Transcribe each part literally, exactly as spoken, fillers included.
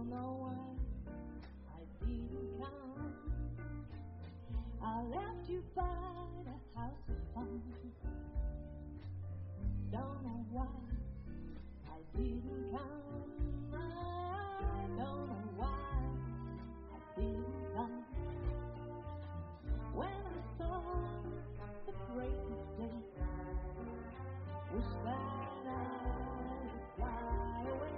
Don't know why I didn't come. I left you by the house of fun. Don't know why I didn't come. I don't know why I didn't come. When I saw the breaking day, wish that I would fly away.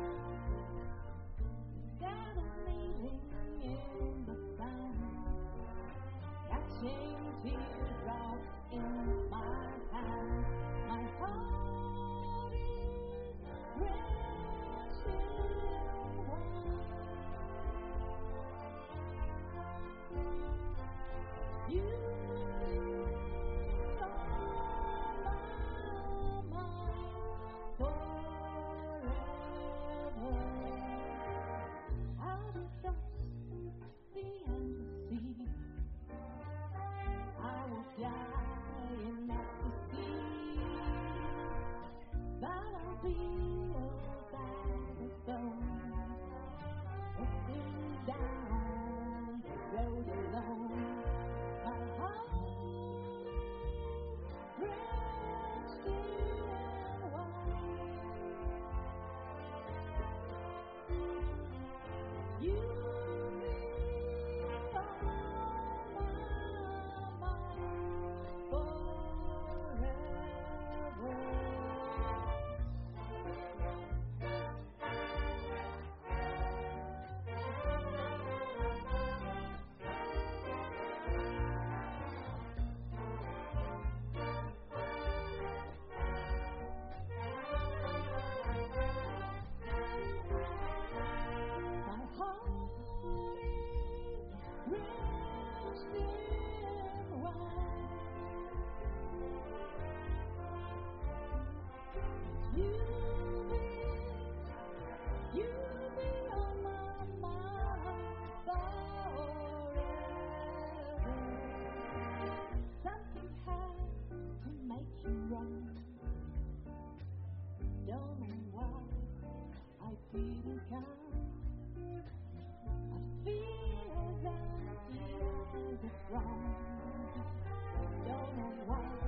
Instead of kneeling in the sun, catching teardrops in my hand, my heart is drenched in wine. You are my mind forever. I'll cross the sea. I will die in ecstasy, but I'll be as a stone, looking down the road alone. My heart is drenched in wine. You are my mind forever. My heart is drenched in wine. You be, you be on my mind forever. Something had to make you run. Don't know why I didn't come. I feel as empty as a drum. Don't know why